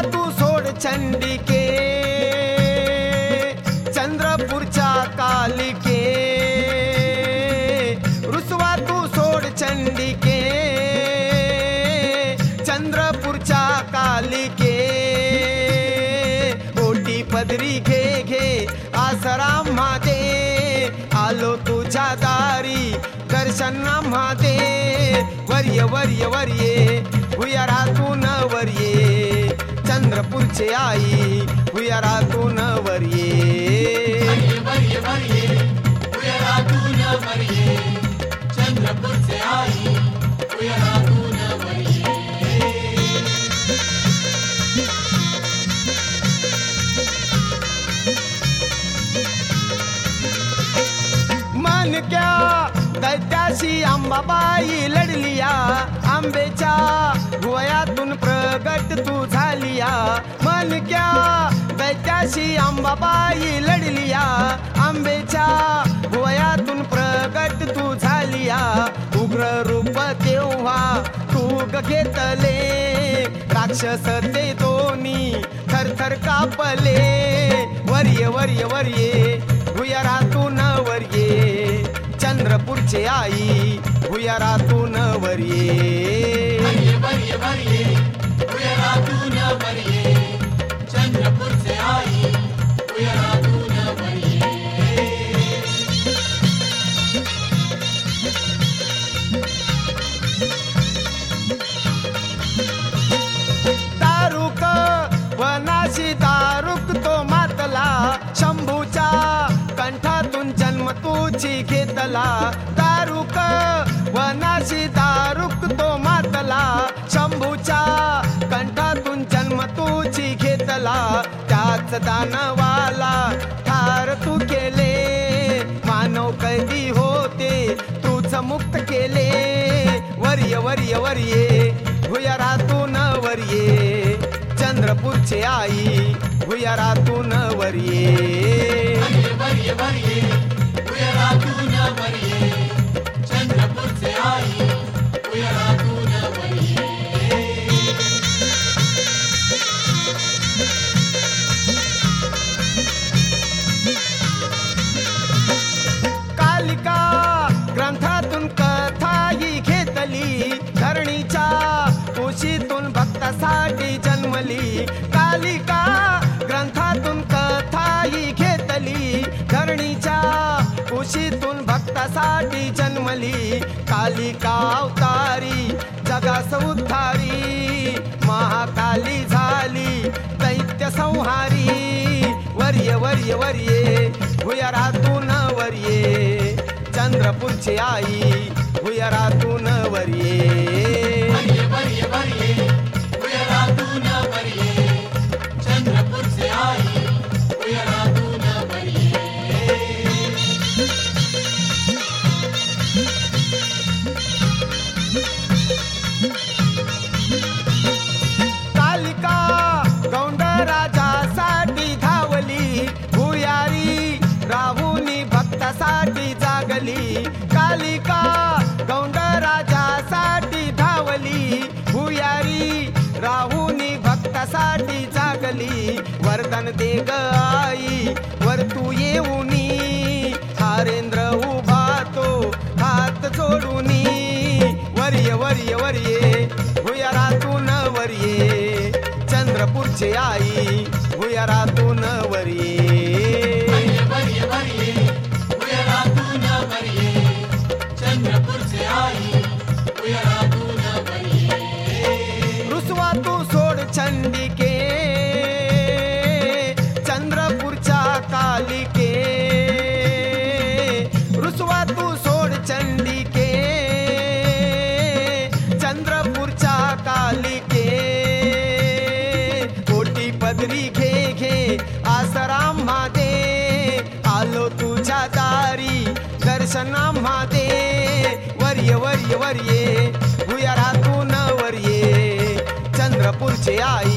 तू सोड चंडिके चंद्रपूरच्या कालिके रुसवा तू सोड चंडिके चंद्रपूरच्या कालिके ओटी पदरी घे घे आसरा म्हादे आलो तुझ्या दारी दर्शन म्हादे वर्य वर्य वर्ये भुयारातून वर्ये चंद्रपूरचे आई भुयारातून वर्ये वर्ये वर्ये भुयारातून वर्ये चंद्रपूरचे आई भुयारातून वर्ये मनक्या दैत्याशी अंबाबाई लढलिया आंबेच्या भुवयातून प्रगट तू झालिया मनक्या दैत्याशी अंबाबाई लढलिया आंबेच्या भुवयातून प्रगट तू झालिया उग्र रूप तेव्हा तू घेतले राक्षस ते दोन्ही थरथर कापले वर्ये वर्ये वर्ये भुयारातून वर्ये चंद्रपूरचे आई भुयारातून वर्ये वर्ये वर्ये भुयारातून वर्ये चंद्रपूरचे आई भुयारातून वर्ये दारुक वनाशी दारुक तो मातला शंभूच्या कंठातून जन्म तुझी घेतला दारुक वनाशी दारुक तो मातला शंभूच्या कंठातून जन्म तुझी घेतला त्याच दानवाला ठार तू केले मानव कैदी होते तूच मुक्त केले वर्य वर्य वर्ये भुयारातून वर्ये चंद्रपूरचे आई भुयारातून वर्ये वर्ये वर्ये भुयारातून वर्ये चंद्रपूरचे आई भुयारातून वर्ये कालिका ग्रंथातून कथा ही घेतली धरणीच्या कुशीतून भक्तासाठी जन्मली कालिका ग्रंथातून कथा ही घेतली धरणीच्या कुशीतून भक्तासाठी जन्मली कालिका अवतारी जगास उद्धारी महाकाली झाली दैत्य संहारी वर्ये वर्ये वर्ये भुयारातून वर्ये चंद्रपूरचे आई भुयारातून वर्ये वर्ये वर्ये भुयारातून वर्ये चंद्रपूरचे आई भुयारातून वर्ये कालिका गौंडराजासाठी धावली भुयारी राहुनी भक्तासाठी जागली कालिका गौंडराजासाठी धावली भुयारी राहुनी भक्तासाठी जागली वरदान दे ग आई वर तू येऊनी हारेंद्र उभा तो हात जोडूनी वर्ये वर्ये वर्ये भुयारातून वर्ये चंद्रपूरचे आई भुयारातून वर्ये वर्ये वर्ये भुयारातून वर्ये चंद्रपूरचे आई भुयारातून वर्ये रुसवा तू सोड चंडिके चंद्रपूरच्या कालिके रुसवा तू सोड चंडिके चंद्रपूरच्या कालिके कोटी पदरी घे घे आसरा म्हादे आलो तुझ्या दारी दर्शन म्हादे वर्ये वर्ये वर्ये भुयारातून वर्ये चंद्रपूरचे आई